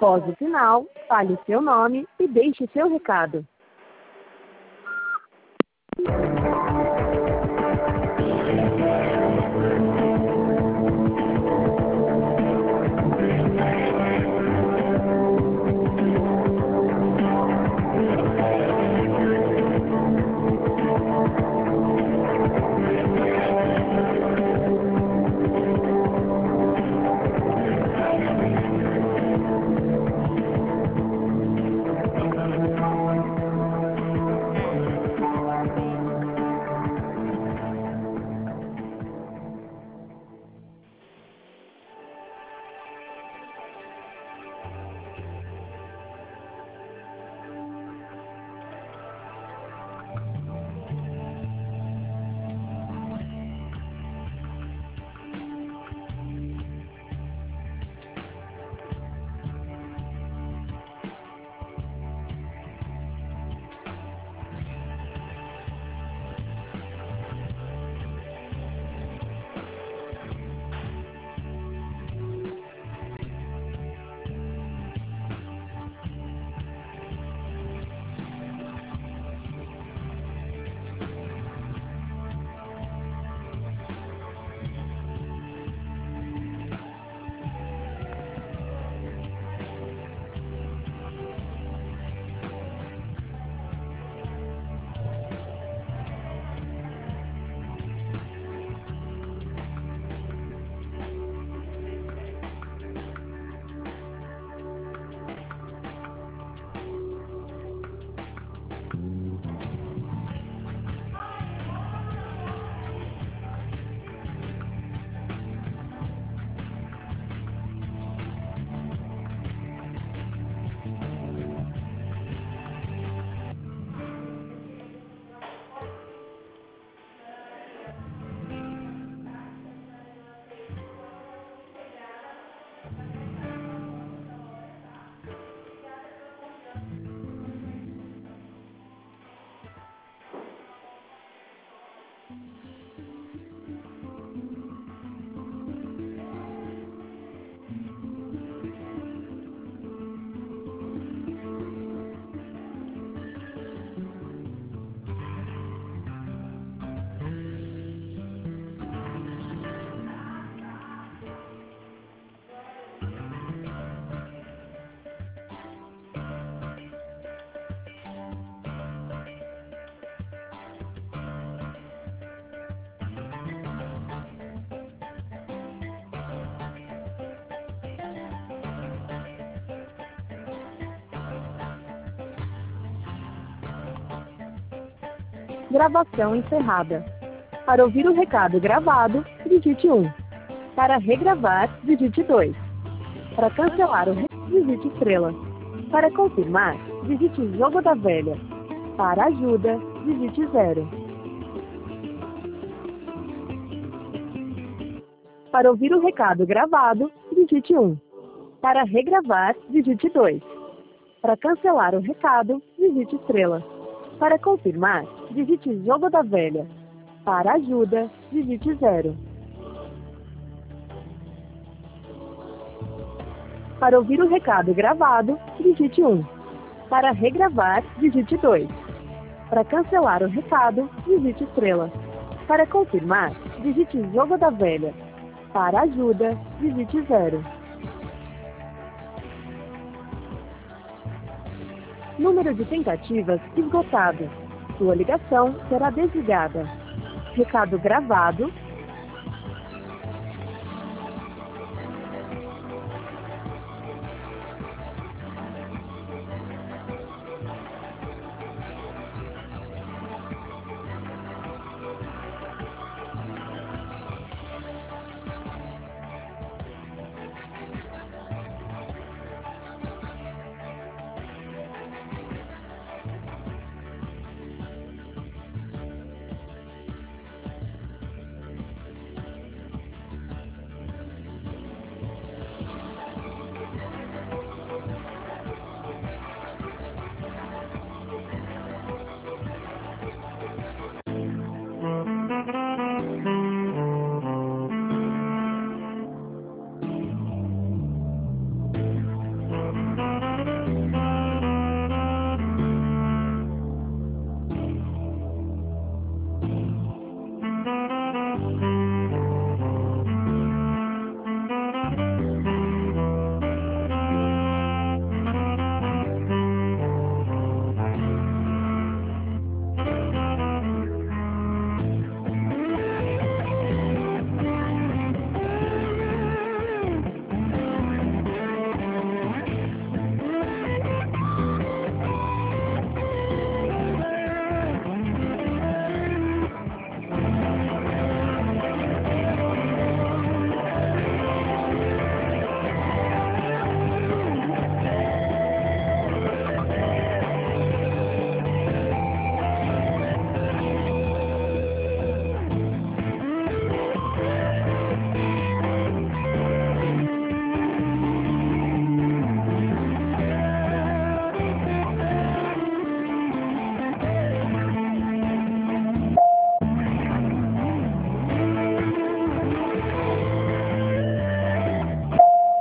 Após o sinal, fale seu nome e deixe seu recado. Gravação encerrada. Para ouvir o recado gravado, digite 1. Para regravar, digite 2. Para cancelar o recado, digite estrela. Para confirmar, digite jogo da velha. Para ajuda, digite 0. Para ouvir o recado gravado, digite 1. Para regravar, digite 2. Para cancelar o recado, digite estrela. Para confirmar, digite jogo da velha. Para ajuda, digite 0. Para ouvir o recado gravado, digite 1. Para regravar, digite 2. Para cancelar o recado, digite estrela. Para confirmar, digite jogo da velha. Para ajuda, digite 0. Número de tentativas esgotado. Sua ligação será desligada. Recado gravado,